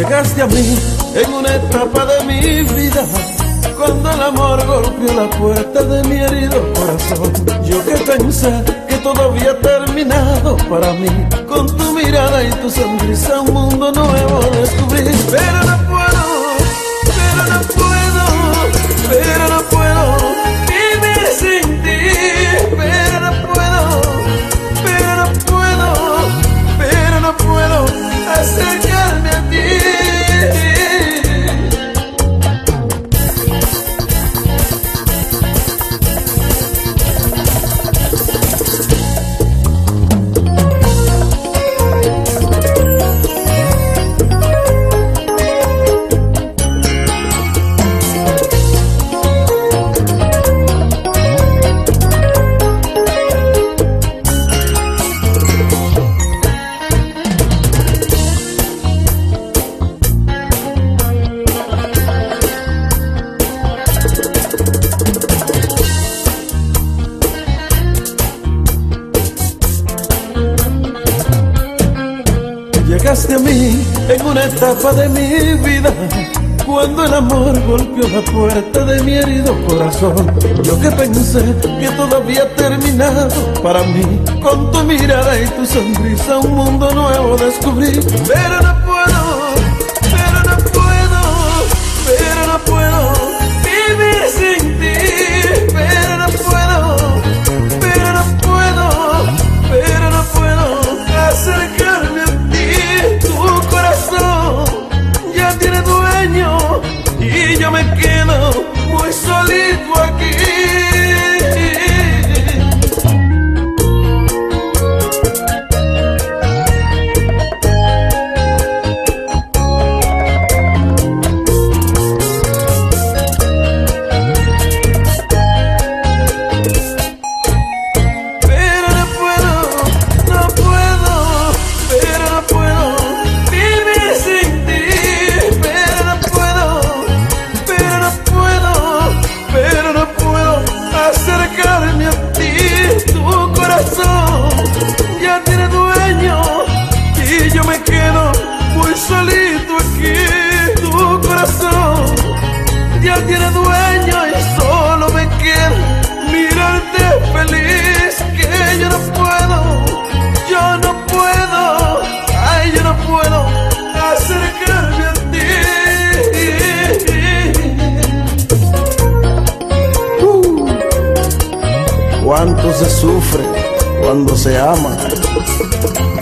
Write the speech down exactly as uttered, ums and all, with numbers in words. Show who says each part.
Speaker 1: Llegaste a mí en una etapa de mi vida, cuando el amor golpeó la puerta de mi herido corazón. Yo que pensé que todo había terminado para mí, con tu mirada y tu sonrisa un mundo nuevo descubrí. Pero no puedo, pero no puedo, pero no puedo vivir sin ti. Pero no puedo, pero no puedo, pero no puedo acercarme a ti. Llegaste a mí en una etapa de mi vida, cuando el amor golpeó la puerta de mi herido corazón. Yo que pensé que todo había terminado para mí, con tu mirada y tu sonrisa un mundo nuevo descubrí. Pero no puedo, pero no puedo, pero no puedo vivir sin ti. Pero no puedo, pero no puedo, pero no puedo acercarme a ti. Tu corazón ya tiene dueño y yo me quedo muy solito aquí. Ya tiene dueño y yo me quedo muy solito aquí. Tu corazón ya tiene dueño y solo me queda mirarte feliz. Que yo no puedo, yo no puedo, ay, yo no puedo acercarme a ti. uh, Cuánto se sufre cuando se ama.